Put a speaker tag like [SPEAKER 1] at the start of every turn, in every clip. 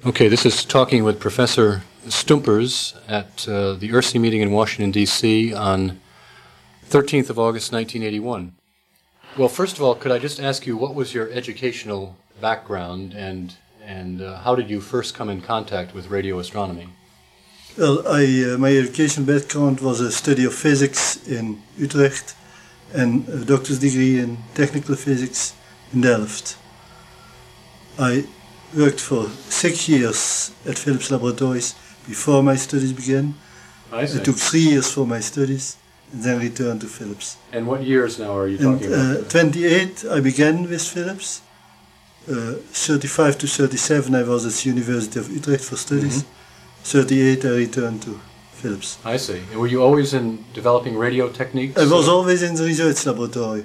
[SPEAKER 1] Okay, this is Talking with Professor Stumpers at the ERSI meeting in Washington, D.C. on 13th of August, 1981. Well, first of all, could I just ask you, what was your educational background and how did you first come in contact with radio astronomy?
[SPEAKER 2] Well, my educational background was a study of physics in Utrecht and a doctor's degree in technical physics in Delft. I worked for 6 years at Philips Laboratories before my studies began.
[SPEAKER 1] I see.
[SPEAKER 2] It took 3 years for my studies and then returned to Philips.
[SPEAKER 1] And what years now are you talking about?
[SPEAKER 2] 28 I began with Philips. 35 to 37 I was at the University of Utrecht for studies. 38 I returned to Philips.
[SPEAKER 1] I see. And were you always in developing radio techniques?
[SPEAKER 2] I was always in the research laboratory.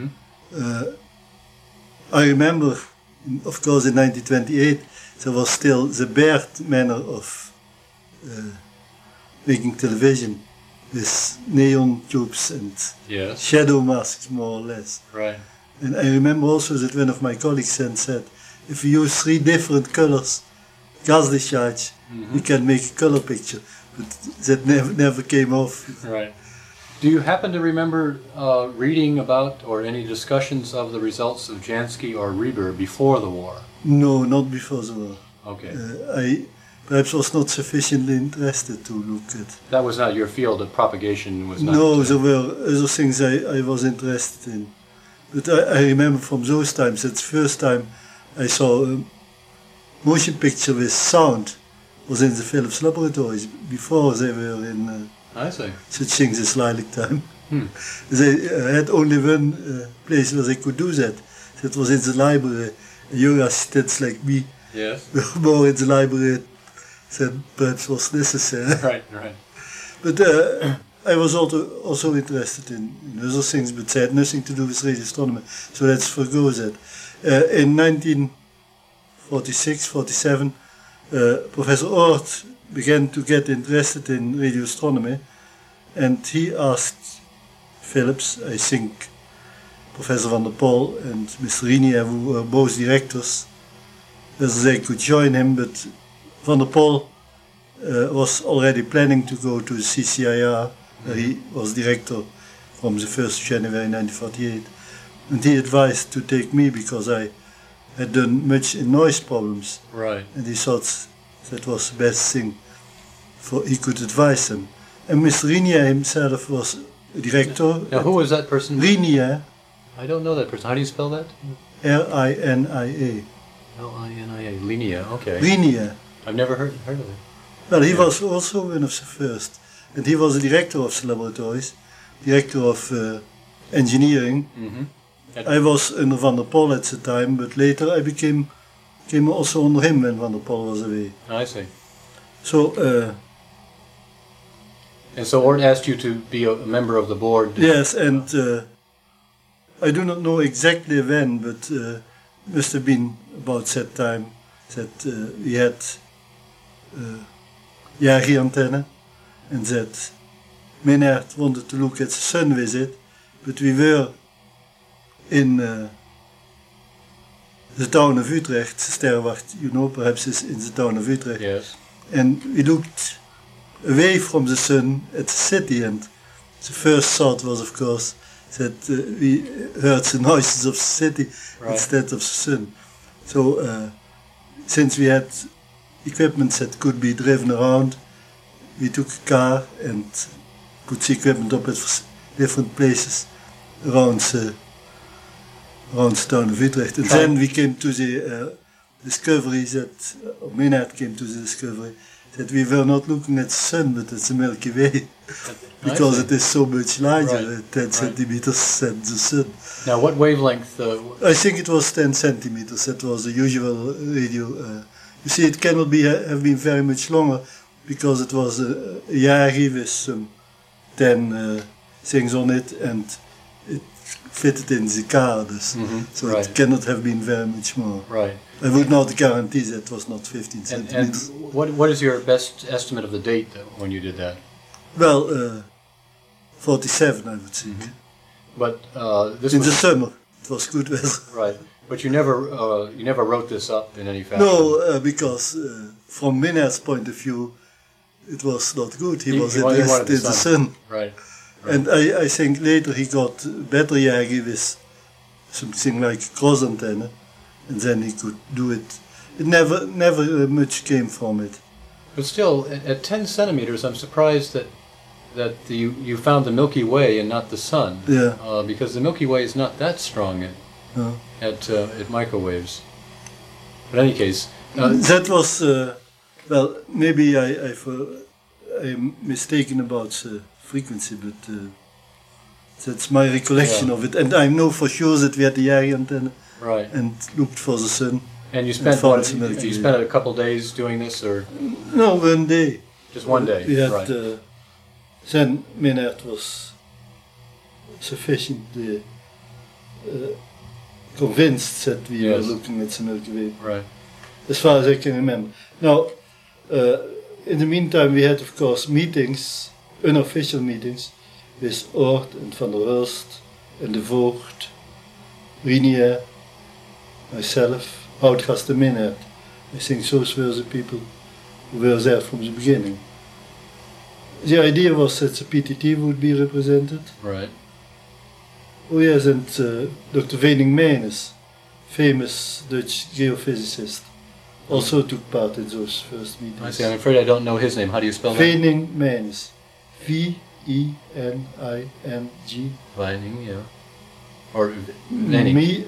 [SPEAKER 2] I remember, of course, in 1928 there was still the Baird manner of making television with neon tubes and shadow masks, more or less.
[SPEAKER 1] Right.
[SPEAKER 2] And I remember also that one of my colleagues then said, if we use 3 different colors, gas discharge, we can make a color picture. But that never came off.
[SPEAKER 1] Right. Do you happen to remember reading about or any discussions of the results of Jansky or Reber before the war?
[SPEAKER 2] No, not before the war.
[SPEAKER 1] Okay.
[SPEAKER 2] I perhaps was not sufficiently interested to look at.
[SPEAKER 1] That was not your field of propagation? Was not.
[SPEAKER 2] No, there were other things I was interested in. But I remember from those times, that's the first time I saw a motion picture with sound was in the Philips Laboratories. Before they were in
[SPEAKER 1] I see.
[SPEAKER 2] such things as lilac time. They had only one place where they could do that. That was in the library. Young assistants like me were more in the library than perhaps was necessary.
[SPEAKER 1] Right, right.
[SPEAKER 2] But I was also interested in other things, but they had nothing to do with radio astronomy, so let's forgo that. In 1946-47, Professor Oort began to get interested in radio astronomy, and he asked Philips, I think Professor van der Pol and Mr. Rinier, who were both directors, whether they could join him, but van der Pol was already planning to go to the CCIR, where he was director from the 1st of January 1948, and he advised to take me because I had done much in noise problems.
[SPEAKER 1] Right.
[SPEAKER 2] And he thought that was the best thing he could advise them. And Mr. Rinier himself was a director.
[SPEAKER 1] Now, who was that person?
[SPEAKER 2] Rinier.
[SPEAKER 1] I don't know that person. How do you spell that?
[SPEAKER 2] R-I-N-I-A.
[SPEAKER 1] L-I-N-I-A. Linia, okay.
[SPEAKER 2] Rinier.
[SPEAKER 1] I've never heard of it.
[SPEAKER 2] Well, he was also one of the first. And he was the director of the laboratories, director of engineering. I was under Van der Pol at the time, but later I came also under him when Van der Pol was away.
[SPEAKER 1] I see.
[SPEAKER 2] So,
[SPEAKER 1] and so Oort asked you to be a member of the board?
[SPEAKER 2] Yes, and I do not know exactly when, but must have been about that time that we had Yagi antenna, and that Minnaert wanted to look at the sun with it, but we were in the town of Utrecht. Sterrenwacht, you know, perhaps is in the town of Utrecht.
[SPEAKER 1] Yes.
[SPEAKER 2] And we looked away from the sun at the city, and the first thought was, of course, that we heard the noises of the city instead of the sun. So, since we had equipment that could be driven around, we took a car and put the equipment up at different places around the town of Utrecht. And then we came to the discovery that, or Minnaert came to the discovery, that we were not looking at the sun, but at the Milky Way, because it is so much larger, 10 centimeters than the sun.
[SPEAKER 1] Now, what wavelength?
[SPEAKER 2] I think it was 10 centimeters. That was the usual radio. You see, it cannot have been very much longer, because it was a Yagi with some 10 things on it, and it fitted in the car, so it cannot have been very much more.
[SPEAKER 1] Right.
[SPEAKER 2] I would not guarantee that it was not 15 centimeters.
[SPEAKER 1] And what is your best estimate of the date when you did that?
[SPEAKER 2] Well, 47, I would think.
[SPEAKER 1] But
[SPEAKER 2] this in the summer. It was good weather.
[SPEAKER 1] Right. But you never wrote this up in any fashion.
[SPEAKER 2] No, because from Minard's point of view, it was not good. He was interested in the sun.
[SPEAKER 1] Right.
[SPEAKER 2] And I think later he got better Yagi with something like a cross antenna, and then he could do it. It never much came from it.
[SPEAKER 1] But still, at 10 centimeters, I'm surprised that you found the Milky Way and not the sun.
[SPEAKER 2] Yeah.
[SPEAKER 1] Because the Milky Way is not that strong at microwaves. But in any case,
[SPEAKER 2] that was well. Maybe I'm mistaken about the frequency, but that's my recollection of it. And I know for sure that we had the Yagi antenna,
[SPEAKER 1] right,
[SPEAKER 2] and looked for the sun.
[SPEAKER 1] And you spent a couple days doing this, or
[SPEAKER 2] no, 1 day.
[SPEAKER 1] Just 1 day.
[SPEAKER 2] We had,
[SPEAKER 1] right.
[SPEAKER 2] Then Minard was sufficiently convinced that we were looking at the Milky Way.
[SPEAKER 1] Right.
[SPEAKER 2] As far as I can remember. Now, in the meantime, we had, of course, meetings, unofficial meetings, with Oort and Van der Hulst and de Voogd, Rinier, myself, Houtgast and Minard. I think those were the people who were there from the beginning. The idea was that the PTT would be represented.
[SPEAKER 1] Right.
[SPEAKER 2] Oh yes, and Dr. Weening-Meijnes, famous Dutch geophysicist, also took part in those first meetings.
[SPEAKER 1] I see. I'm afraid I don't know his name. How do you spell that?
[SPEAKER 2] Weening-Meijnes. Weening.
[SPEAKER 1] Weening, yeah. Or Weening.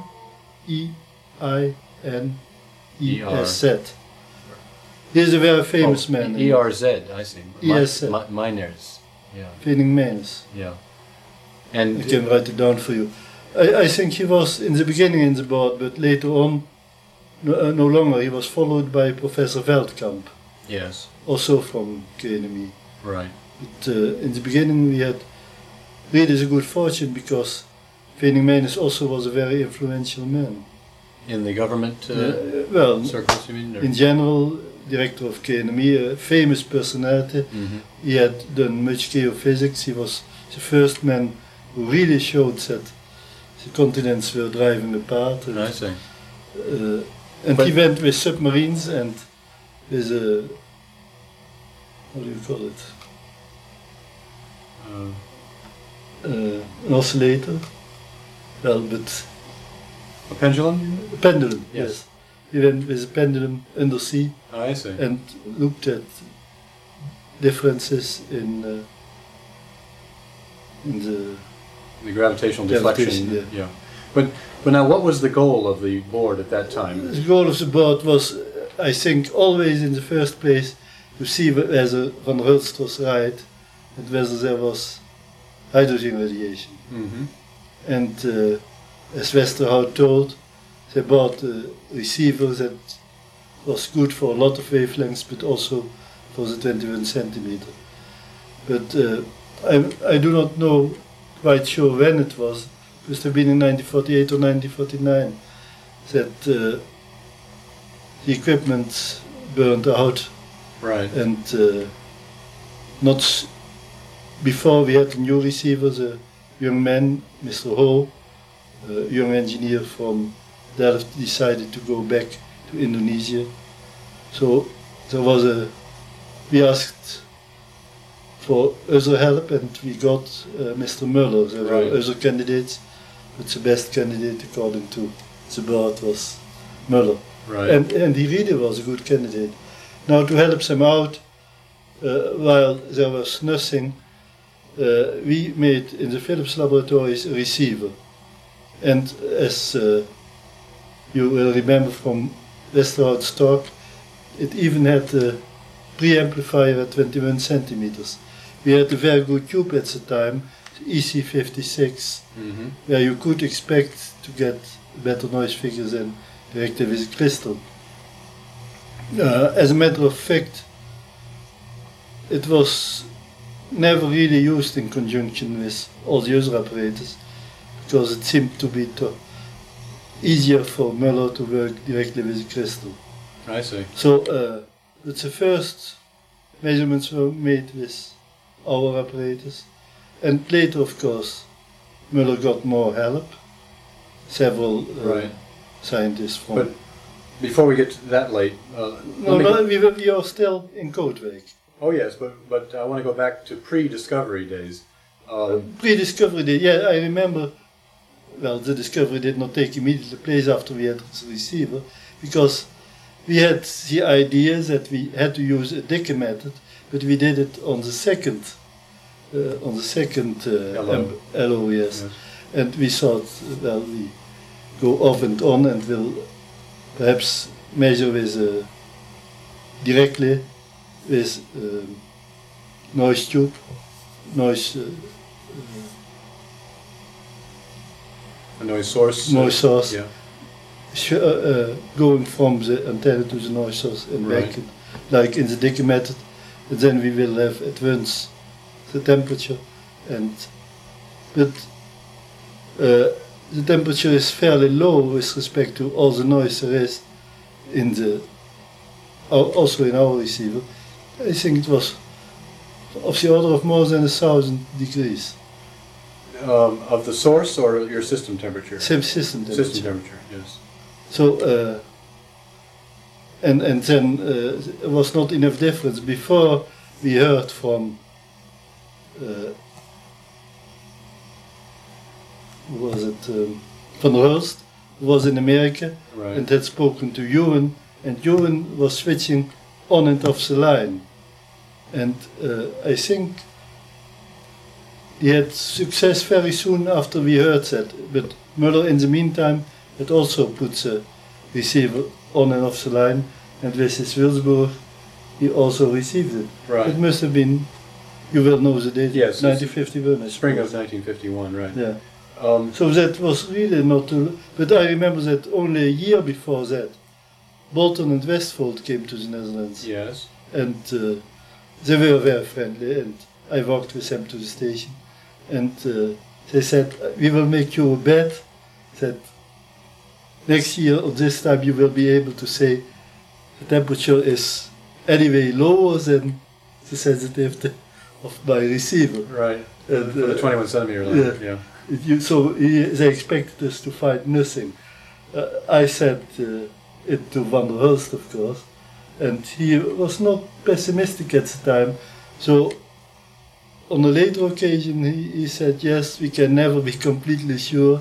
[SPEAKER 2] M-E-I-N-E-S-Z. He's a very famous man.
[SPEAKER 1] E-R-Z, I see.
[SPEAKER 2] E-S-Z.
[SPEAKER 1] Meiners. Yeah.
[SPEAKER 2] Weening-Meijnes.
[SPEAKER 1] Yeah. And
[SPEAKER 2] I can write it down for you. I think he was in the beginning in the board, but later on, no longer. He was followed by Professor Veldkamp.
[SPEAKER 1] Yes.
[SPEAKER 2] Also from KNME.
[SPEAKER 1] Right.
[SPEAKER 2] But in the beginning we had really a good fortune because Weening-Meijnes also was a very influential man.
[SPEAKER 1] In the government circles, you mean? Or?
[SPEAKER 2] In general, director of KNME, a famous personality.
[SPEAKER 1] Mm-hmm.
[SPEAKER 2] He had done much geophysics. He was the first man who really showed that the continents were driving apart.
[SPEAKER 1] I see.
[SPEAKER 2] And he went with submarines and with a, what do you call it? An oscillator. Well, but
[SPEAKER 1] a pendulum?
[SPEAKER 2] A pendulum, yes. He went with a pendulum undersea.
[SPEAKER 1] Oh, I see.
[SPEAKER 2] And looked at differences in the
[SPEAKER 1] gravitational deflection. Yeah. But now, what was the goal of the board at that time?
[SPEAKER 2] The goal of the board was, I think, always in the first place to see whether Van der Hulst was right and whether there was hydrogen radiation.
[SPEAKER 1] Mm-hmm.
[SPEAKER 2] And as Westerhout told, they bought a receiver that was good for a lot of wavelengths, but also for the 21 centimeter. But I do not know quite sure when it was. It must have been in 1948 or 1949 that the equipment burned out.
[SPEAKER 1] Right.
[SPEAKER 2] And not before we had the new receivers, a young man, Mr. Ho, a young engineer from Delft, decided to go back to Indonesia. So there was we asked for other help and we got Mr. Muller. There were other candidates, but the best candidate according to the board was Muller.
[SPEAKER 1] Right.
[SPEAKER 2] And he really was a good candidate. Now to help them out, while there was nothing, we made in the Philips laboratories a receiver. And as you will remember from Westerhout's talk, it even had a preamplifier at 21 centimeters. We had a very good tube at the time, the EC56,
[SPEAKER 1] mm-hmm.
[SPEAKER 2] where you could expect to get better noise figures than directly with a crystal. As a matter of fact, it was never really used in conjunction with all the other apparatus because it seemed to be easier for Muller to work directly with a crystal.
[SPEAKER 1] I see.
[SPEAKER 2] So the first measurements were made with our apparatus, and later, of course, Muller got more help. several
[SPEAKER 1] Right.
[SPEAKER 2] scientists from.
[SPEAKER 1] But before we get to that late,
[SPEAKER 2] No, we are still in Kootwijk.
[SPEAKER 1] oh yes, but I want to go back to pre-discovery days.
[SPEAKER 2] Pre-discovery day, yeah, I remember. Well, the discovery did not take immediately place after we had the receiver, because we had the idea that we had to use a Dicke method, but we did it on the second LO, yes. And we thought, well, we go off and on and will perhaps measure with directly with noise tube, noise
[SPEAKER 1] A noise source.
[SPEAKER 2] Noise source.
[SPEAKER 1] Yeah.
[SPEAKER 2] Going from the antenna to the noise source and
[SPEAKER 1] Right.
[SPEAKER 2] back, like in the Dicke method. And then we will have at once the temperature, but the temperature is fairly low with respect to all the noise there is also in our receiver. I think it was of the order of more than 1,000 degrees.
[SPEAKER 1] Of the source or your system temperature?
[SPEAKER 2] Same system temperature.
[SPEAKER 1] System temperature, yes.
[SPEAKER 2] So, and then there was not enough difference. Before we heard from, who was it, Van der Hulst, who was in America,
[SPEAKER 1] Right.
[SPEAKER 2] and had spoken to Ewan, and Ewan was switching on and off the line. And I think he had success very soon after we heard that, but Muller in the meantime had also put the receiver on and off the line, and with his Wilsburg he also received it.
[SPEAKER 1] Right.
[SPEAKER 2] It must have been, you will know the date,
[SPEAKER 1] Yes,
[SPEAKER 2] 1951, I
[SPEAKER 1] Spring of
[SPEAKER 2] suppose.
[SPEAKER 1] 1951, right.
[SPEAKER 2] Yeah. So that was really not too, but I remember that only a year before that, Bolton and Westfold came to the Netherlands,
[SPEAKER 1] Yes.
[SPEAKER 2] and they were very friendly, and I walked with them to the station, and they said, we will make you a bet that next year at this time you will be able to say the temperature is anyway lower than the sensitivity of my receiver.
[SPEAKER 1] Right.
[SPEAKER 2] And,
[SPEAKER 1] For the 21 centimeter line, yeah.
[SPEAKER 2] They expected us to find nothing. I said it to Van der Hulst, of course, and he was not pessimistic at the time. So on a later occasion he said, yes, we can never be completely sure,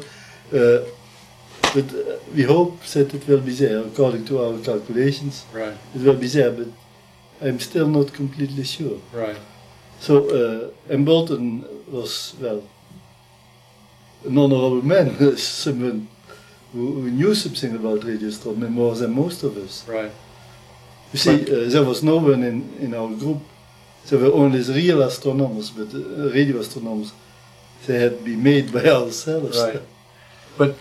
[SPEAKER 2] but we hope that it will be there according to our calculations.
[SPEAKER 1] Right.
[SPEAKER 2] It will be there, but I'm still not completely sure.
[SPEAKER 1] Right.
[SPEAKER 2] So, and Bolton was, well, an honorable man, someone who knew something about radio astronomy more than most of us.
[SPEAKER 1] Right.
[SPEAKER 2] You see, there was no one in our group. There were only the real astronomers, but radio astronomers, they had been made by ourselves.
[SPEAKER 1] Right. But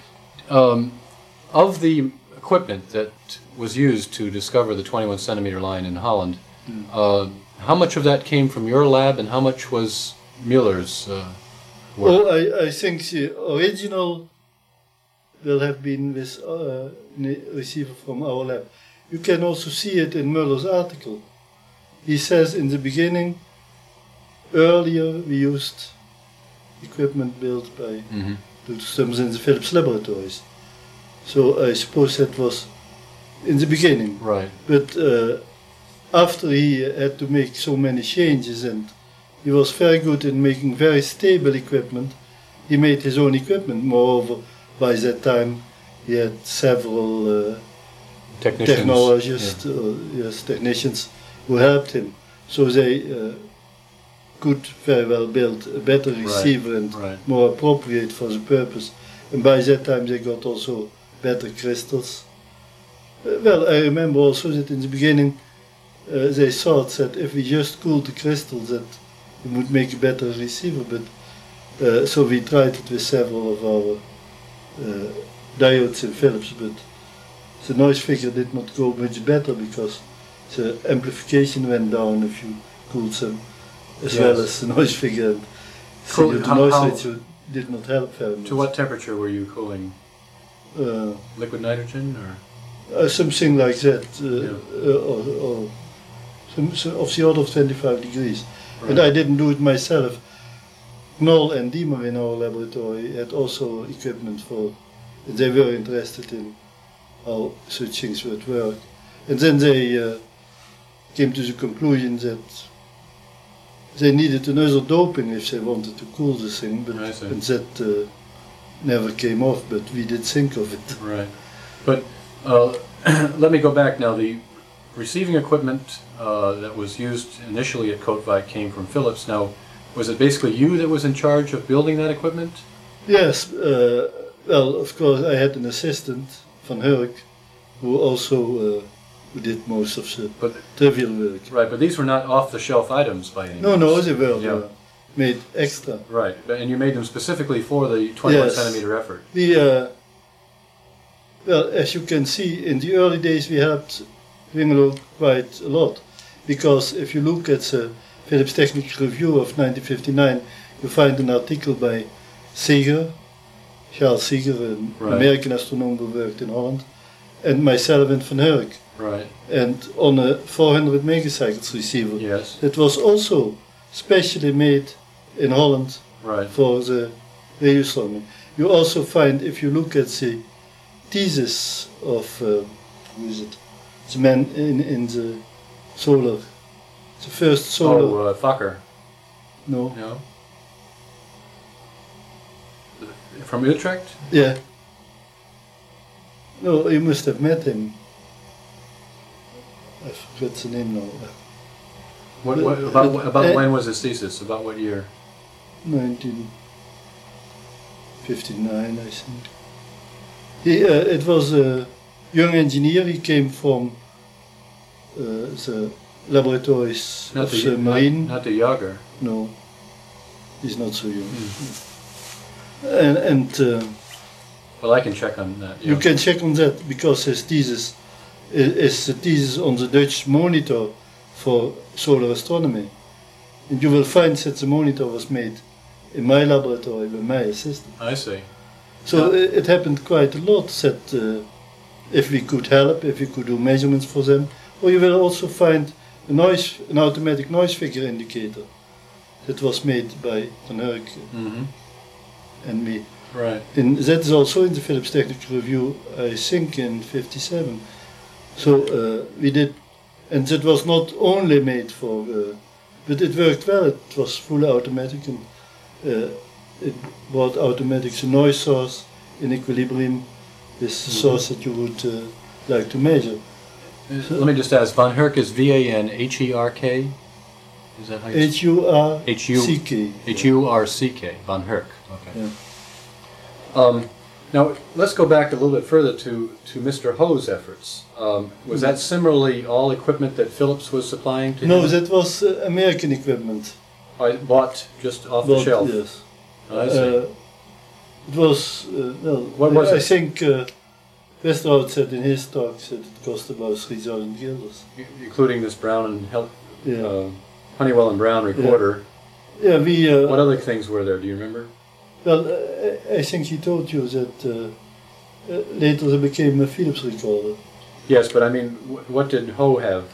[SPEAKER 1] of the equipment that was used to discover the 21 centimeter line in Holland, how much of that came from your lab and how much was Mueller's work?
[SPEAKER 2] Well, I think the original will have been with a receiver from our lab. You can also see it in Muller's article. He says in the beginning, earlier we used equipment built by Dr. Stumpers in the Philips laboratories. So I suppose that was in the beginning.
[SPEAKER 1] Right.
[SPEAKER 2] But after he had to make so many changes, and he was very good in making very stable equipment, he made his own equipment. Moreover, by that time he had several technologists, technicians who helped him. So they could very well build a better receiver and more appropriate for the purpose. And by that time they got also better crystals. Well, I remember also that in the beginning they thought that if we just cooled the crystals that we would make a better receiver, but so we tried it with several of our diodes in Philips, but the noise figure did not go much better because the amplification went down if you cooled them, as well as the noise figure. So the noise ratio did not help very much.
[SPEAKER 1] To what temperature were you cooling? Liquid nitrogen or?
[SPEAKER 2] Something like that, or some of the order of 25 degrees. Right. And I didn't do it myself. Knoll and Diemer in our laboratory had also equipment for They were interested in how such things would work. And then they came to the conclusion that they needed another doping if they wanted to cool the thing, but and that never came off, but we did think of it.
[SPEAKER 1] Right. But let me go back now. The receiving equipment that was used initially at Kootwijk came from Philips. Now, was it basically you that was in charge of building that equipment?
[SPEAKER 2] Yes. Well, of course, I had an assistant, Van Hurk, who also did most of the trivial work.
[SPEAKER 1] Right, but these were not off-the-shelf items by any means.
[SPEAKER 2] No, they were made extra.
[SPEAKER 1] Right, and you made them specifically for the 21 centimeter effort.
[SPEAKER 2] We, well, as you can see, in the early days we helped Wingelo quite a lot, because if you look at the Philips Technical Review of 1959, you find an article by Seeger, Charles Seeger, an American astronomer who worked in Holland, and myself and Van Hurk.
[SPEAKER 1] Right.
[SPEAKER 2] And on a 400 megacycles receiver.
[SPEAKER 1] Yes.
[SPEAKER 2] That was also specially made in Holland for the radio astronomy. You also find, if you look at the thesis of, who is it? The man in the solar, the first solar.
[SPEAKER 1] Oh, Fokker.
[SPEAKER 2] No.
[SPEAKER 1] No. From Utrecht?
[SPEAKER 2] Yeah. No, you must have met him. I forgot the name now.
[SPEAKER 1] About when was his thesis? About what year?
[SPEAKER 2] 1959, I think. It was a young engineer. He came from the laboratories of the Marine.
[SPEAKER 1] Not the Jager.
[SPEAKER 2] No, he's not so young.
[SPEAKER 1] Well, I can check on that. Yeah.
[SPEAKER 2] You can check on that, because his thesis is the thesis on the Dutch monitor for solar astronomy. And you will find that the monitor was made in my laboratory with my assistant.
[SPEAKER 1] I see.
[SPEAKER 2] So it happened quite a lot that if we could help, if we could do measurements for them, or you will also find an automatic noise figure indicator that was made by Van Hurk and me.
[SPEAKER 1] Right.
[SPEAKER 2] And that is also in the Philips Technical Review, I think in '57. So we did, and that was not only made for, but it worked well. It was fully automatic, and it brought automatic the noise source in equilibrium with the source that you would like to measure.
[SPEAKER 1] Let me just ask, Van Hurk is V-A-N-H-E-R-K? Is that how you
[SPEAKER 2] H-U-R-C-K.
[SPEAKER 1] H-U-R-C-K, Van Hurk. Okay.
[SPEAKER 2] Yeah.
[SPEAKER 1] Now, let's go back a little bit further to Mr. Ho's efforts. Was that similarly all equipment that Philips was supplying to him?
[SPEAKER 2] No, that was American equipment.
[SPEAKER 1] Bought just off the shelf?
[SPEAKER 2] Yes.
[SPEAKER 1] Oh, I see.
[SPEAKER 2] It was,
[SPEAKER 1] what was
[SPEAKER 2] I
[SPEAKER 1] it?
[SPEAKER 2] think Westerhout said in his talk that it cost about 3,000 guilders.
[SPEAKER 1] Including this Brown and Honeywell and Brown recorder.
[SPEAKER 2] Yeah, we...
[SPEAKER 1] what other things were there, do you remember?
[SPEAKER 2] Well, I think he told you that later there became a Philips recorder.
[SPEAKER 1] Yes, but I mean, what did Ho have?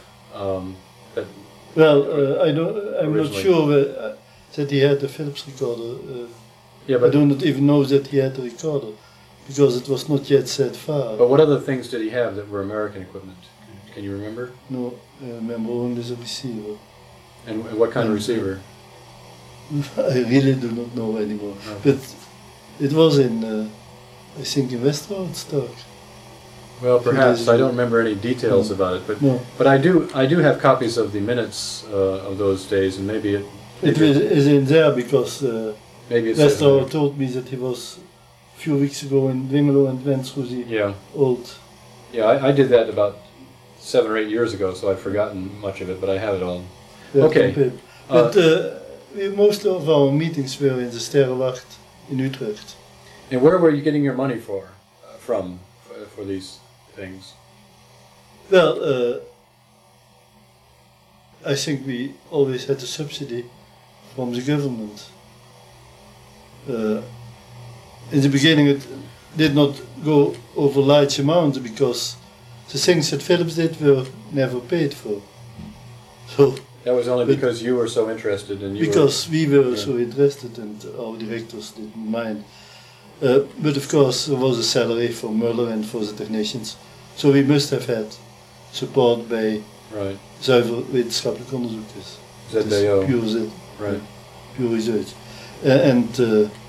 [SPEAKER 2] I'm not sure that he had a Philips recorder.
[SPEAKER 1] But
[SPEAKER 2] I do not even know that he had a recorder, because it was not yet set far.
[SPEAKER 1] But what other things did he have that were American equipment? Can you remember?
[SPEAKER 2] No, I remember only the receiver.
[SPEAKER 1] And what kind of receiver?
[SPEAKER 2] I really do not know anymore. Okay. But it was in, I think, in Westerhout's talk.
[SPEAKER 1] Well, perhaps I don't remember any details about it, but I do have copies of the minutes of those days, and maybe it
[SPEAKER 2] is in there, because
[SPEAKER 1] maybe
[SPEAKER 2] Westerhout told me that he was a few weeks ago in Wingelo and went through the old.
[SPEAKER 1] Yeah, I did that about 7 or 8 years ago, so I've forgotten much of it, but I have it all.
[SPEAKER 2] Yeah,
[SPEAKER 1] okay.
[SPEAKER 2] But most of our meetings were in the Sterrenwacht in Utrecht.
[SPEAKER 1] And where were you getting your money from for these things?
[SPEAKER 2] Well, I think we always had a subsidy from the government. In the beginning it did not go over large amounts, because the things that Philips did were never paid for. So
[SPEAKER 1] that was only because you were so interested, and
[SPEAKER 2] we were so interested, and our directors didn't mind. But of course there was a salary for Muller and for the technicians. So we must have had support bij
[SPEAKER 1] Right.
[SPEAKER 2] zuiver wetenschappelijk onderzoek. Dus
[SPEAKER 1] ZBO.
[SPEAKER 2] Pure Z.
[SPEAKER 1] Right.
[SPEAKER 2] Pure research. And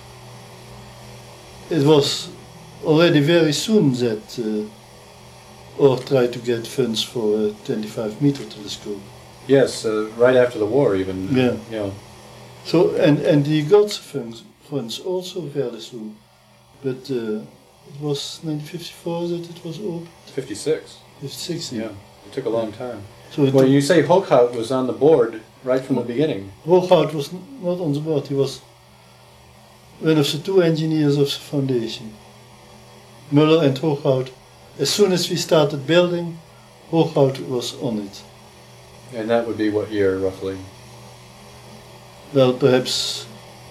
[SPEAKER 2] it was already very soon that Ohr tried to get funds for a 25-meter telescope.
[SPEAKER 1] Yes, right after the war even.
[SPEAKER 2] Yeah.
[SPEAKER 1] Yeah.
[SPEAKER 2] So and he got funds also fairly soon, but it was 1954 that it was opened.
[SPEAKER 1] 56.
[SPEAKER 2] 56.
[SPEAKER 1] Yeah. It took a long time.
[SPEAKER 2] So it
[SPEAKER 1] Well, you say Hochhout was on the board right from the beginning.
[SPEAKER 2] Hochhout was not on the board. He was one of the two engineers of the foundation. Muller and Hochhout. As soon as we started building, Hochhout was on it.
[SPEAKER 1] And that would be what year, roughly?
[SPEAKER 2] Well, perhaps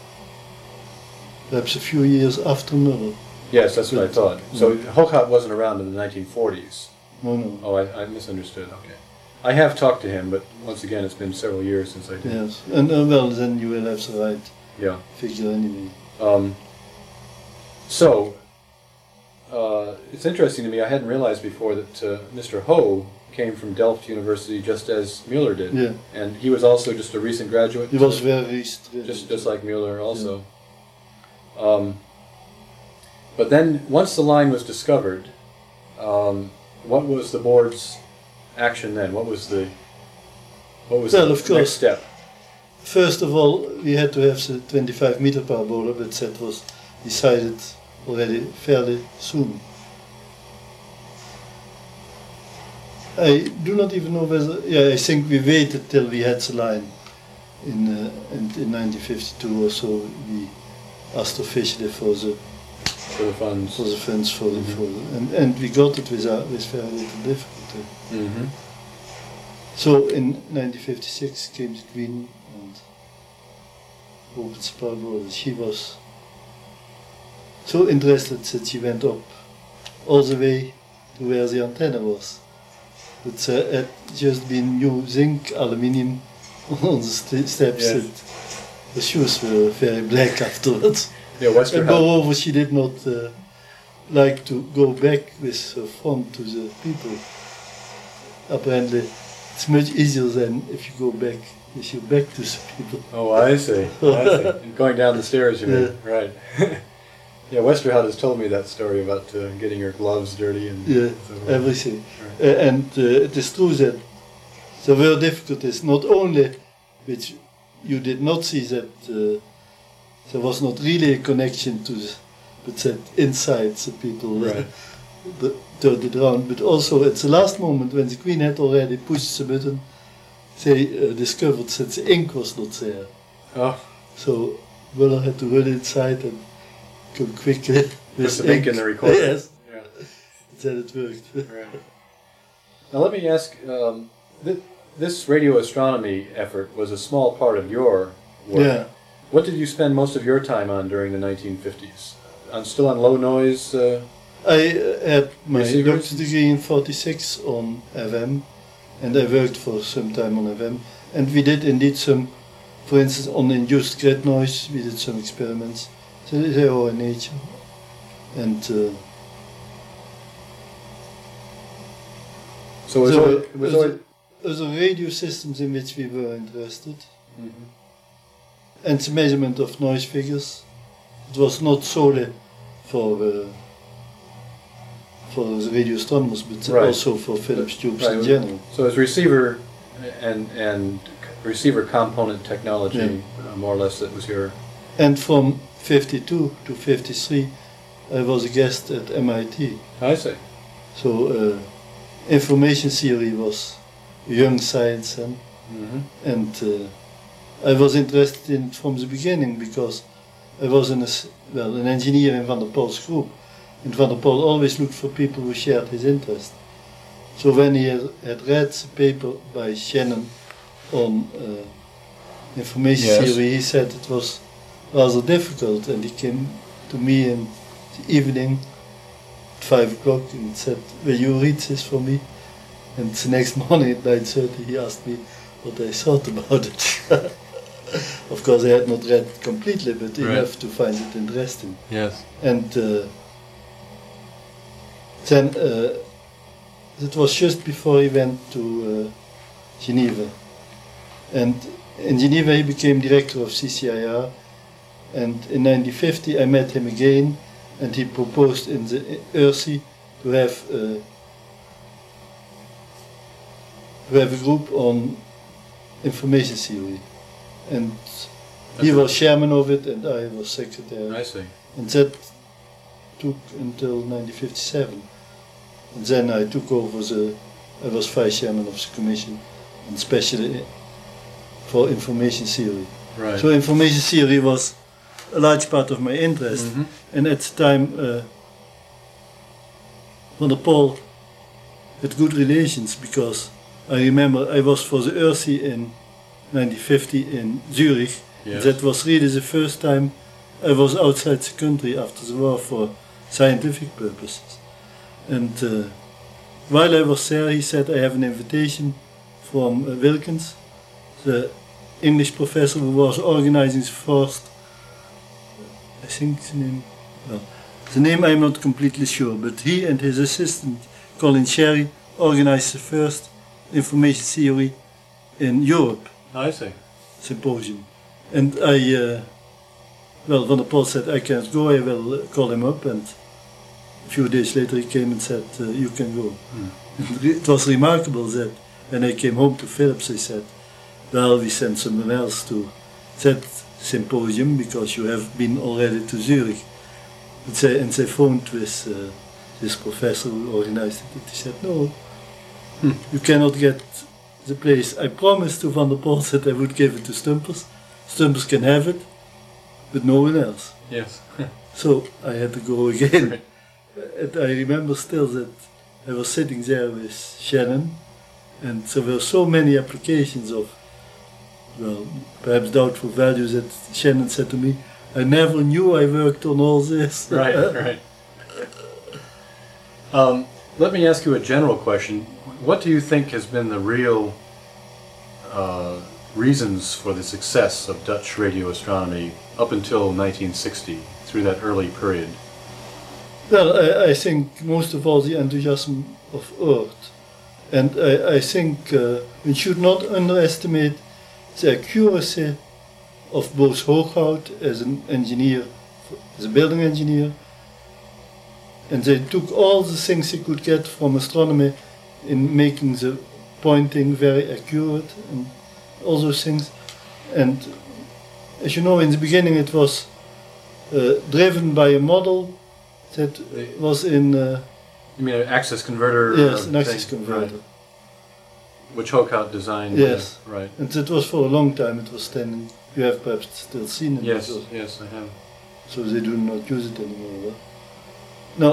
[SPEAKER 2] a few years after Muller.
[SPEAKER 1] Yes, that's what I thought. So Hochhout wasn't around in the 1940s.
[SPEAKER 2] No.
[SPEAKER 1] Oh, I misunderstood. Okay. I have talked to him, but once again, it's been several years since I did.
[SPEAKER 2] Yes, and well, then you will have the right
[SPEAKER 1] Yeah.
[SPEAKER 2] figure anyway.
[SPEAKER 1] So, it's interesting to me, I hadn't realized before that Mr. Ho came from Delft University just as Mueller did.
[SPEAKER 2] Yeah.
[SPEAKER 1] And he was also just a recent graduate?
[SPEAKER 2] He was very recent.
[SPEAKER 1] Just like Mueller also. Yeah. But then, once the line was discovered, what was the board's action then? What was the next step?
[SPEAKER 2] First of all, we had to have the 25-meter parabola, but that was decided already fairly soon. I do not even know whether. Yeah, I think we waited till we had the line in 1952 or so. We asked officially for the
[SPEAKER 1] funds.
[SPEAKER 2] For the funds for and we got it with very little difficulty.
[SPEAKER 1] Mm-hmm.
[SPEAKER 2] So in 1956 came the Queen and opened the parabola. She was so interested that she went up all the way to where the antenna was. It had just been new zinc, aluminium on the steps.
[SPEAKER 1] Yes.
[SPEAKER 2] The shoes were very black afterwards.
[SPEAKER 1] Yeah,
[SPEAKER 2] and moreover, she did not like to go back with her phone to the people. Apparently, it's much easier than if you go back with your back to the people.
[SPEAKER 1] Oh, I see. And going down the stairs, you mean? Right. Yeah, Westerhout has told me that story about getting your gloves dirty and
[SPEAKER 2] everything.
[SPEAKER 1] Right.
[SPEAKER 2] And it is true that there were difficulties, not only which you did not see that there was not really a connection to but that inside the people turned it around, but also at the last moment when the Queen had already pushed the button, they discovered that the ink was not there.
[SPEAKER 1] Oh.
[SPEAKER 2] So Muller had to run inside and come quickly
[SPEAKER 1] with the ink in the recorder.
[SPEAKER 2] Yes.
[SPEAKER 1] Yeah.
[SPEAKER 2] Then it worked.
[SPEAKER 1] Right. Now let me ask, this radio astronomy effort was a small part of your work.
[SPEAKER 2] Yeah.
[SPEAKER 1] What did you spend most of your time on during the 1950s? Still on low noise?
[SPEAKER 2] I had my
[SPEAKER 1] receivers?
[SPEAKER 2] doctor's degree in 46 on FM, and I worked for some time on FM. And we did indeed some, for instance, on induced grid noise, we did some experiments. So they are in nature. And
[SPEAKER 1] so it was
[SPEAKER 2] other radio systems in which we were interested.
[SPEAKER 1] Mm-hmm.
[SPEAKER 2] And the measurement of noise figures. It was not solely for the radio astronomers, but also for Philips tubes in general.
[SPEAKER 1] So it's receiver and receiver component technology, more or less, that was your...
[SPEAKER 2] And from 52 to 53, I was a guest at MIT.
[SPEAKER 1] I see.
[SPEAKER 2] So information theory was young science then.
[SPEAKER 1] Mm-hmm.
[SPEAKER 2] And I was interested in it from the beginning because I was an engineer in Van der Poel's group, and Van der Poel always looked for people who shared his interest. So when he had read the paper by Shannon on information theory, he said it was rather difficult, and he came to me in the evening at 5 o'clock and said, "Will you read this for me?" And the next morning at 9:30 he asked me what I thought about it. Of course, I had not read it completely, but
[SPEAKER 1] Right.
[SPEAKER 2] enough to find it interesting.
[SPEAKER 1] Yes.
[SPEAKER 2] And then it was just before he went to Geneva. And in Geneva he became director of CCIR. And in 1950 I met him again, and he proposed in the ERSI to have a group on information theory. And he was chairman of it and I was secretary.
[SPEAKER 1] I see.
[SPEAKER 2] And that took until 1957. And then I took over I was vice chairman of the commission, and especially for information theory.
[SPEAKER 1] Right.
[SPEAKER 2] So information theory was a large part of my interest.
[SPEAKER 1] Mhm.
[SPEAKER 2] And at the time, Van der Pol had good relations, because I remember I was for the ERSI in 1950 in Zurich.
[SPEAKER 1] Yes.
[SPEAKER 2] That was really the first time I was outside the country after the war for scientific purposes. And while I was there, he said, I have an invitation from Wilkins, the English professor who was organizing the first, I think the name I'm not completely sure, but he and his assistant, Colin Sherry, organized the first information theory in Europe
[SPEAKER 1] I see.
[SPEAKER 2] symposium. And Van der Pol said, I can't go, I will call him up, and a few days later he came and said, you can go. And it was remarkable that when I came home to Philips, they said, well, we sent someone else to that symposium because you have been already to Zurich. And they phoned with this professor who organized it. He said, no, you cannot get the place. I promised to Van der Pol that I would give it to Stumpers. Stumpers can have it, but no one else.
[SPEAKER 1] Yes.
[SPEAKER 2] So I had to go again.
[SPEAKER 1] Right.
[SPEAKER 2] And I remember still that I was sitting there with Shannon, and there were so many applications of, well, perhaps doubtful values, that Shannon said to me, I never knew I worked on all this.
[SPEAKER 1] Right, right. Let me ask you a general question. What do you think has been the real reasons for the success of Dutch radio astronomy up until 1960, through that early period?
[SPEAKER 2] Well, I think most of all the enthusiasm of Earth. And I think we should not underestimate the accuracy of both Hooghout as an engineer, as a building engineer. And they took all the things they could get from astronomy in making the pointing very accurate and all those things. And as you know, in the beginning it was driven by a model that was in...
[SPEAKER 1] You mean an axis converter?
[SPEAKER 2] Yes, an axis
[SPEAKER 1] thing?
[SPEAKER 2] converter.
[SPEAKER 1] Right. Which Hooghout designed.
[SPEAKER 2] Yes.
[SPEAKER 1] Right.
[SPEAKER 2] And it was for a long time, it was standing. You have perhaps still seen it.
[SPEAKER 1] Yes,
[SPEAKER 2] because-
[SPEAKER 1] yes, I have.
[SPEAKER 2] So they do not use it anymore. No,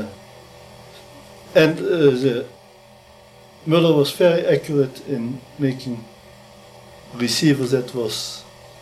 [SPEAKER 2] and the Muller was very accurate in making receivers that was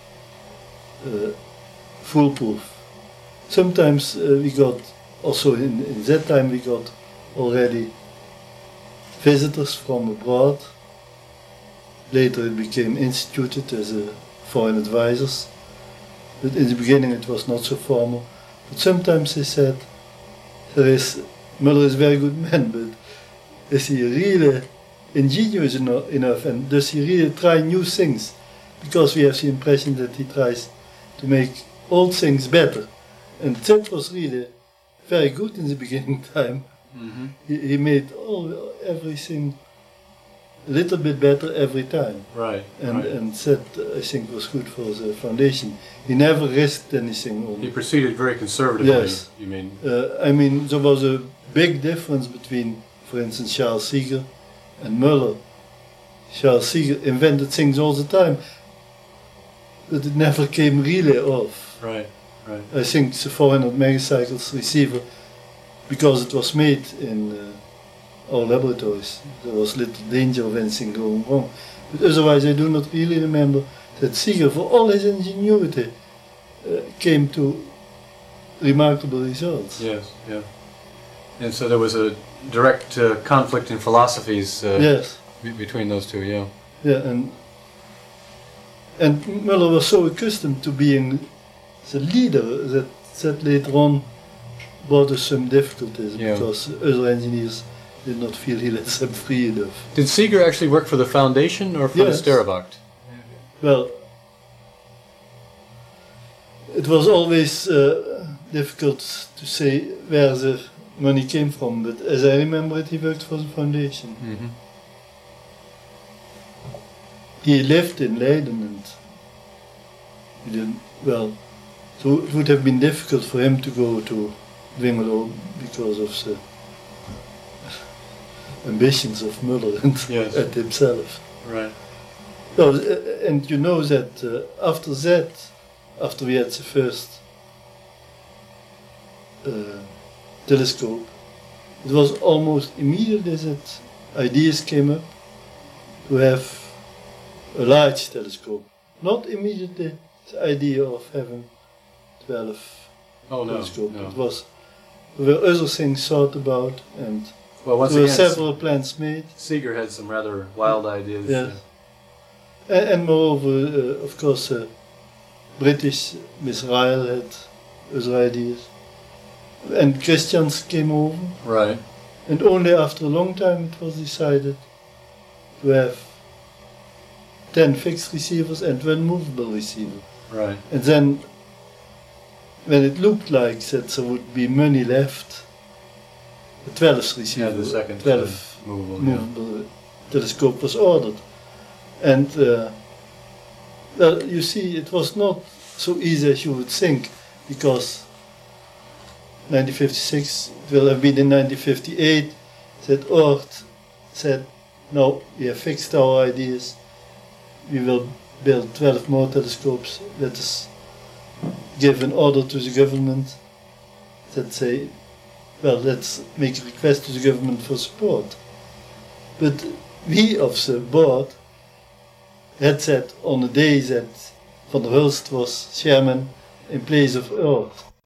[SPEAKER 2] foolproof. Sometimes we got, also in that time we got already visitors from abroad. Later it became instituted as foreign advisors. But in the beginning it was not so formal. But sometimes they said, Muller is a very good man, but is he really ingenious enough, and does he really try new things? Because we have the impression that he tries to make old things better. And that was really very good in the beginning time.
[SPEAKER 1] Mm-hmm.
[SPEAKER 2] He made everything a little bit better every time.
[SPEAKER 1] Right.
[SPEAKER 2] And,
[SPEAKER 1] right.
[SPEAKER 2] and that, I think, was good for the foundation. He never risked anything on
[SPEAKER 1] He
[SPEAKER 2] it.
[SPEAKER 1] proceeded very conservatively.
[SPEAKER 2] Yes.
[SPEAKER 1] You mean?
[SPEAKER 2] I mean, there was a big difference between, for instance, Charles Seeger and Muller. Charles Seeger invented things all the time, but it never came really off.
[SPEAKER 1] Right. Right.
[SPEAKER 2] I think the 400 megacycles receiver, because it was made in our laboratories, there was little danger of anything going wrong. But otherwise, I do not really remember that Seeger, for all his ingenuity, came to remarkable results.
[SPEAKER 1] Yes. Yeah. And so there was a direct conflict in philosophies
[SPEAKER 2] Yes.
[SPEAKER 1] between those two. Yeah.
[SPEAKER 2] Yeah, and And Muller was so accustomed to being the leader that later on brought us some difficulties because other engineers did not feel he let them free enough.
[SPEAKER 1] Did Seeger actually work for the foundation or for the Sterrenwacht?
[SPEAKER 2] Well, it was always difficult to say where the money came from, but as I remember it, he worked for the foundation.
[SPEAKER 1] Mm-hmm.
[SPEAKER 2] He lived in Leiden and he didn't, well, so it would have been difficult for him to go to Dwingelo because of the ambitions of Muller and himself.
[SPEAKER 1] Right.
[SPEAKER 2] So, and you know that after we had the first telescope, it was almost immediately that ideas came up to have a large telescope. Not immediately the idea of having 12 telescopes.
[SPEAKER 1] No.
[SPEAKER 2] It was, there were other things thought about, and
[SPEAKER 1] well, once
[SPEAKER 2] there were
[SPEAKER 1] again,
[SPEAKER 2] several plans made.
[SPEAKER 1] Seeger had some rather wild ideas.
[SPEAKER 2] Yes. And moreover, of course, British Miss Ryle had other ideas. And Christians came over.
[SPEAKER 1] Right.
[SPEAKER 2] And only after a long time it was decided to have 10 fixed receivers and 1 movable receiver.
[SPEAKER 1] Right.
[SPEAKER 2] And then, when it looked like that there would be money left, the 12th receiver,
[SPEAKER 1] the second
[SPEAKER 2] 12 movable telescope was ordered. And well, you see, it was not so easy as you would think, because 1956, it will have been in 1958, that Oort said, no, we have fixed our ideas, we will build 12 more telescopes. Let us give an order to the government that say, well, let's make a request to the government for support. But we of the board had said on the day that Van der Hulst was chairman in place of Oort,